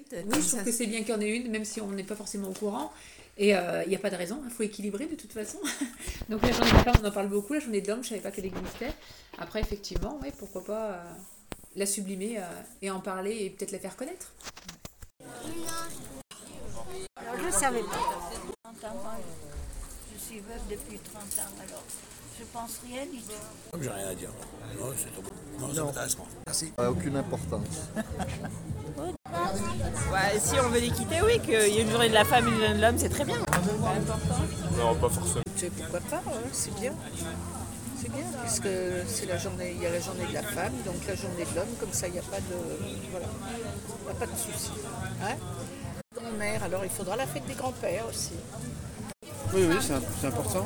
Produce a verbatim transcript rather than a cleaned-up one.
fait. Oui, je trouve que c'est bien qu'il y en ait une, même si on n'est pas forcément au courant. Et il euh, n'y a pas de raison, il faut équilibrer de toute façon. Donc la journée des femmes, on en parle beaucoup, la journée de l'homme, je ne savais pas qu'elle existait. Après, effectivement, ouais, pourquoi pas euh, la sublimer euh, et en parler et peut-être la faire connaître. Alors, je ne savais pas. Je suis veuve depuis trente ans, alors je pense rien du tout. J'ai rien à dire. Non, c'est tout. Non, ça m'intéresse pas. Merci. Ça n'a aucune importance. Ouais, si on veut l'équité, oui, qu'il y ait une journée de la femme et une journée de l'homme, c'est très bien. C'est important. Non, pas forcément. Pourquoi pas, hein, c'est bien. C'est bien, puisque c'est la journée, il y a la journée de la femme, donc la journée de l'homme, comme ça il n'y a pas de. Voilà. Il n'y a pas de souci. Hein, grand-mère, alors il faudra la fête des grands-pères aussi. Oui, oui, c'est important.